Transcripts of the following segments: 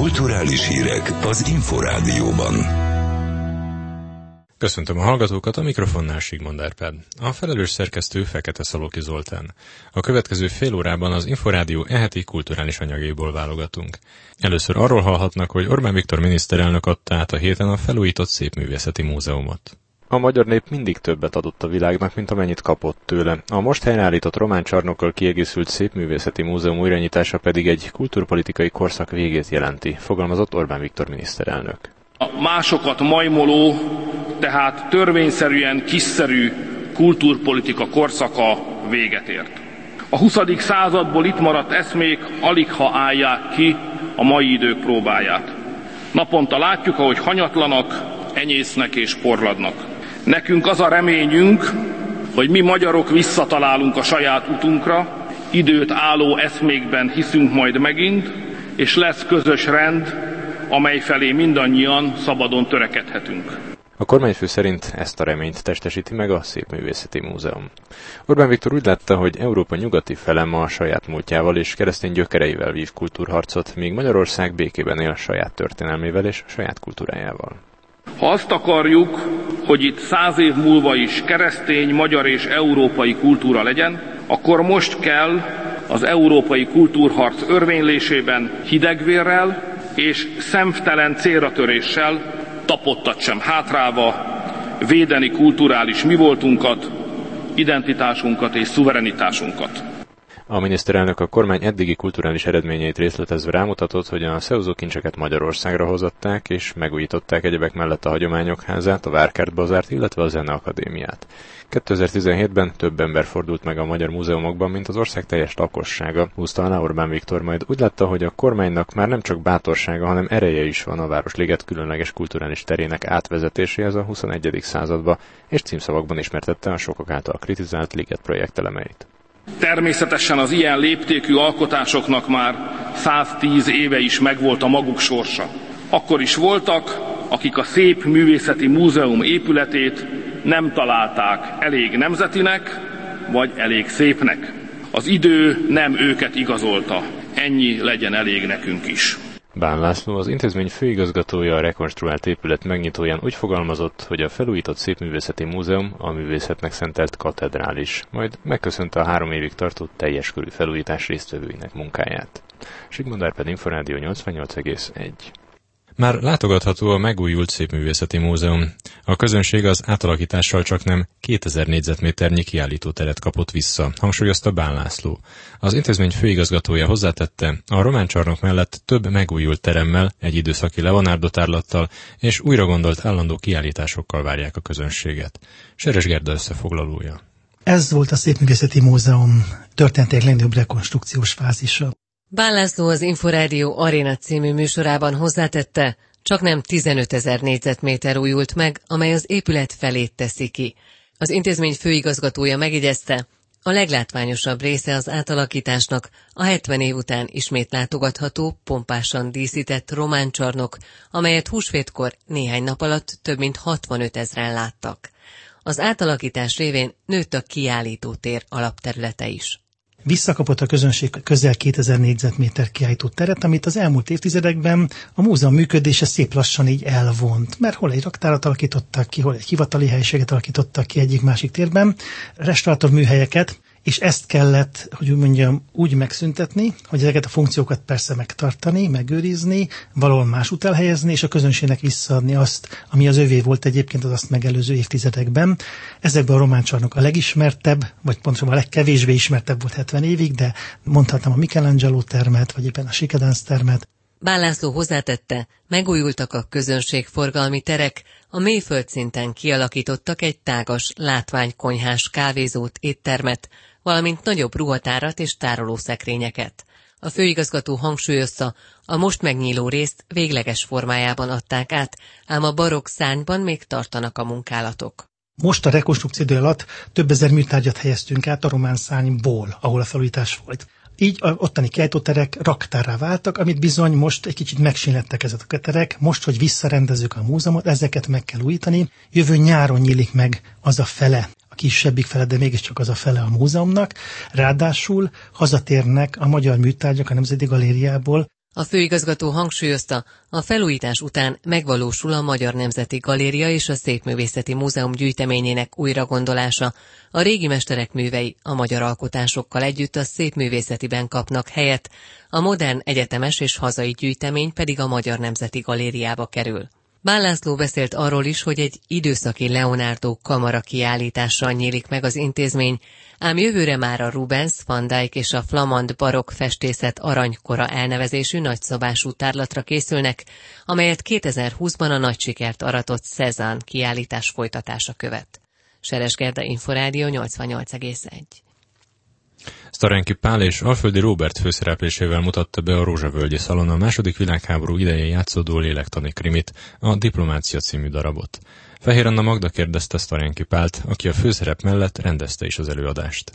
Kulturális hírek az Inforádióban. Köszöntöm a hallgatókat, a mikrofonnál Sigmond Árpád. A felelős szerkesztő Fekete Szalóki Zoltán. A következő fél órában az Inforádió eheti kulturális anyagaiból válogatunk. Először arról hallhatnak, hogy Orbán Viktor miniszterelnök adta át a héten a felújított Szépművészeti Múzeumot. A magyar nép mindig többet adott a világnak, mint amennyit kapott tőle. A most helyreállított román csarnokkal kiegészült Szépművészeti Múzeum újranyitása pedig egy kulturpolitikai korszak végét jelenti, fogalmazott Orbán Viktor miniszterelnök. A másokat majmoló, tehát törvényszerűen kiszerű kultúrpolitika korszaka véget ért. A 20. századból itt maradt eszmék aligha állják ki a mai idők próbáját. Naponta látjuk, ahogy hanyatlanak, enyésznek és porladnak. Nekünk az a reményünk, hogy mi magyarok visszatalálunk a saját utunkra, időt álló eszmékben hiszünk majd megint, és lesz közös rend, amely felé mindannyian szabadon törekedhetünk. A kormányfő szerint ezt a reményt testesíti meg a Szépművészeti Múzeum. Orbán Viktor úgy látta, hogy Európa nyugati fele ma a saját múltjával és keresztény gyökereivel vív kultúrharcot, míg Magyarország békében él saját történelmével és saját kultúrájával. Ha azt akarjuk, hogy itt 100 év múlva is keresztény, magyar és európai kultúra legyen, akkor most kell az európai kultúrharc örvénylésében hidegvérrel és szemtelen célratöréssel, tapottat sem hátrálva védeni kulturális mivoltunkat, identitásunkat és szuverenitásunkat. A miniszterelnök a kormány eddigi kulturális eredményeit részletezve rámutatott, hogy a Szeúzó kincseket Magyarországra hozatták és megújították egyebek mellett a Hagyományok Házát, a Várkert Bazárt, illetve a Zeneakadémiát. 2017-ben több ember fordult meg a magyar múzeumokban, mint az ország teljes lakossága, húzta alá Orbán Viktor, majd úgy látta, hogy a kormánynak már nem csak bátorsága, hanem ereje is van a Városliget különleges kulturális terének átvezetéséhez a 21. századba, és címszavakban ismertette a sokak által kritizált liget projekt elemeit. Természetesen az ilyen léptékű alkotásoknak már 110 éve is megvolt a maguk sorsa. Akkor is voltak, akik a Szépművészeti Múzeum épületét nem találták elég nemzetinek, vagy elég szépnek. Az idő nem őket igazolta. Ennyi legyen elég nekünk is. Bán László, az intézmény főigazgatója a rekonstruált épület megnyitóján úgy fogalmazott, hogy a felújított Szépművészeti Múzeum a művészetnek szentelt katedrális, majd megköszönte a 3 évig tartó teljes körű felújítás résztvevőinek munkáját. Sigmond Árpád, Inforádió 88,1. Már látogatható a megújult Szépművészeti Múzeum. A közönség az átalakítással csaknem 2000 négyzetméternyi kiállítóteret kapott vissza, hangsúlyozta Bán László. Az intézmény főigazgatója hozzátette, a román csarnok mellett több megújult teremmel, egy időszaki Leonardo tárlattal és újra gondolt állandó kiállításokkal várják a közönséget. Seres Gerda összefoglalója. Ez volt a Szépművészeti Múzeum történetek legnagyobb rekonstrukciós fázisa. Bán László az Inforádió Aréna című műsorában hozzátette, csaknem 15 000 négyzetméter újult meg, amely az épület felét teszi ki. Az intézmény főigazgatója megjegyezte, a leglátványosabb része az átalakításnak a 70 év után ismét látogatható, pompásan díszített román csarnok, amelyet húsvétkor néhány nap alatt több mint 65 000-en láttak. Az átalakítás révén nőtt a kiállítótér alapterülete is. Visszakapott a közönség közel 2000 négyzetméter kiállító teret, amit az elmúlt évtizedekben a múzeum működése szép lassan így elvont, mert hol egy raktárat alakítottak ki, hol egy hivatali helyiséget alakítottak ki egyik-másik térben, restaurátor műhelyeket, és ezt kellett, hogy úgy mondjam, úgy megszüntetni, hogy ezeket a funkciókat persze megtartani, megőrizni, valahol másút elhelyezni, és a közönségnek visszaadni azt, ami az övé volt egyébként az azt megelőző évtizedekben. Ezekben a román csarnok a legismertebb, vagy pontosabban a legkevésbé ismertebb volt 70 évig, de mondhatnám a Michelangelo termet, vagy éppen a Sikadánsz termet. Bán László hozzátette, megújultak a közönségforgalmi terek, a mélyföldszinten kialakítottak egy tágas, látványkonyhás kávézót, éttermet, valamint nagyobb ruhatárat és tárolószekrényeket. A főigazgató hangsúlyozta, a most megnyíló részt végleges formájában adták át, ám a barokk szárnyban még tartanak a munkálatok. Most a rekonstrukció idő alatt több ezer műtárgyat helyeztünk át a román szárnyból, ahol a felújítás volt. Így a ottani kiállítóterek raktárrá váltak, amit bizony most egy kicsit megsínlettek ezek a terek. Most, hogy visszarendezzük a múzeumot, ezeket meg kell újítani. Jövő nyáron nyílik meg az a fele, a kisebbik fele, de mégiscsak az a fele a múzeumnak. Ráadásul hazatérnek a magyar műtárgyak a Nemzeti Galériából, A főigazgató hangsúlyozta, a felújítás után megvalósul a Magyar Nemzeti Galéria és a Szépművészeti Múzeum gyűjteményének újragondolása. A régi mesterek művei a magyar alkotásokkal együtt a Szépművészetiben kapnak helyet, a modern egyetemes és hazai gyűjtemény pedig a Magyar Nemzeti Galériába kerül. Bán László beszélt arról is, hogy egy időszaki Leonardo kamara kiállítással nyílik meg az intézmény, ám jövőre már a Rubens, Van Dyck és a flamand barokk festészet aranykora elnevezésű nagyszabású tárlatra készülnek, amelyet 2020-ban a nagy sikert aratott Cézanne kiállítás folytatása követ. Seres Gerda, Inforádió 88,1. Sztarenki Pál és Alföldi Róbert főszereplésével mutatta be a Rózsavölgyi Szalon a II. Világháború idején játszódó lélektani krimit, a Diplomácia című darabot. Fehér Anna Magda kérdezte Sztarenki Pált, aki a főszerep mellett rendezte is az előadást.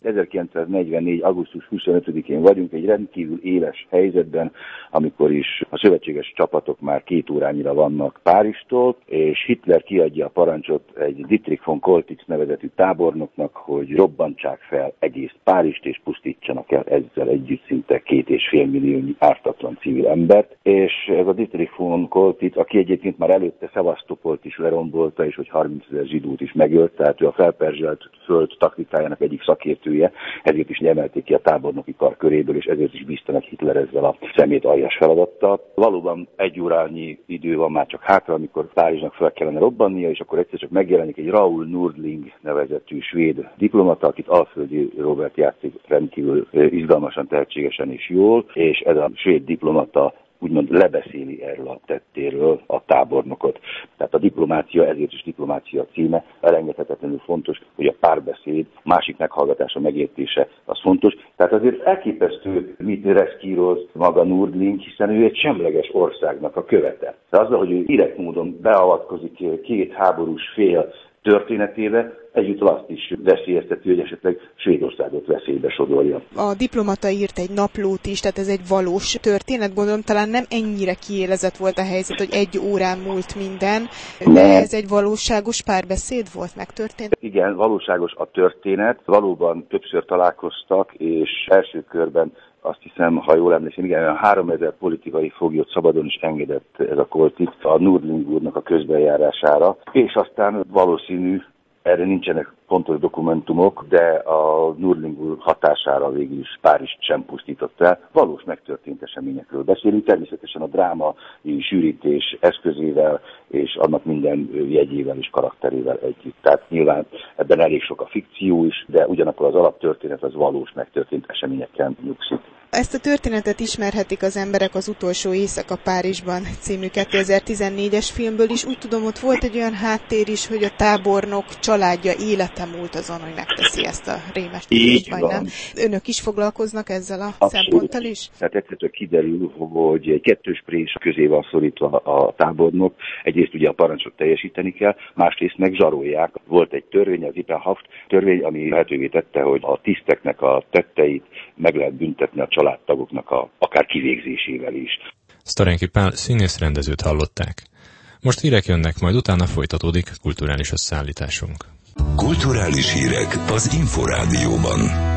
1944. augusztus 25-én vagyunk egy rendkívül éles helyzetben, amikor is a szövetséges csapatok már 2 órányira vannak Párizstól, és Hitler kiadja a parancsot egy Dietrich von Koltitz nevezetű tábornoknak, hogy robbantsák fel egész Párizst és pusztítsanak el ezzel együtt szinte 2,5 milliónyi ártatlan civil embert. És ez a Dietrich von Koltitz, aki egyébként már előtte Szevasztopolt is lerombolta, és hogy 30 000 zsidót is megölt, tehát ő a felperzselt föld taktikájának egyik szakértője, ezért is emelték ki a tábornoki kar köréből, és ezért is bíztanak Hitler ezzel a szemét aljas feladattal. Valóban 1 órányi idő van már csak hátra, amikor Párizsnak fel kellene robbannia, és akkor egyszer csak megjelenik egy Raoul Nordling nevezetű svéd diplomata, akit Alföldi Róbert játszik rendkívül izgalmasan, tehetségesen és jól, és ez a svéd diplomata úgymond lebeszéli erről a tettéről a tábornokot. Tehát a diplomácia, ezért is diplomácia címe, elengedhetetlenül fontos, hogy a párbeszéd, másik meghallgatása, megértése, az fontos. Tehát azért elképesztő, mit reszkíroz maga Nordling, hiszen ő egy semleges országnak a követe. De azzal, hogy ő direkt módon beavatkozik 2 háborús fél történetébe, egyúttal azt is veszélyezteti, hogy esetleg Svédországot veszélybe sodorja. A diplomata írt egy naplót is, tehát ez egy valós történet, gondolom talán nem ennyire kiélezett volt a helyzet, hogy 1 órán múlt minden, de ez egy valóságos párbeszéd volt, megtörtént? Igen, valóságos a történet, valóban többször találkoztak, és első körben azt hiszem, ha jól emlékszem, igen, 3000 politikai foglyot szabadon is engedett ez a Koltitz a Nordling úrnak a közbenjárására, és aztán valószínű, erre nincsenek pontos dokumentumok, de a Nordling úr hatására végül is Párizst sem pusztított el. Valós megtörtént eseményekről beszélünk, természetesen a drámai sűrítés eszközével és annak minden jegyével és karakterével együtt. Tehát nyilván ebben elég sok a fikció is, de ugyanakkor az alaptörténet az valós megtörtént eseményeken nyugszik. Ezt a történetet ismerhetik az emberek az Utolsó éjszaka Párizsban című 2014-es filmből is. Úgy tudom, ott volt egy olyan háttér is, hogy a tábornok családja élete múlt azon, hogy megteszi ezt a rémes tűzést, vagy nem. Önök is foglalkoznak ezzel a szemponttal is? Tehát egyszerűen kiderül, hogy egy 2 prés közé van szorítva a tábornok. Egyrészt ugye a parancsot teljesíteni kell, másrészt meg zsarolják. Volt egy törvény, az Ippenhaft törvény, ami lehetővé tette, hogy a tiszteknek a tetteit meg lehet büntetni a családtagoknak akár kivégzésével is. Sztarenki Pál színész rendezőt hallották. Most hírek jönnek, majd utána folytatódik kulturális összeállításunk. Kulturális hírek az Inforádióban.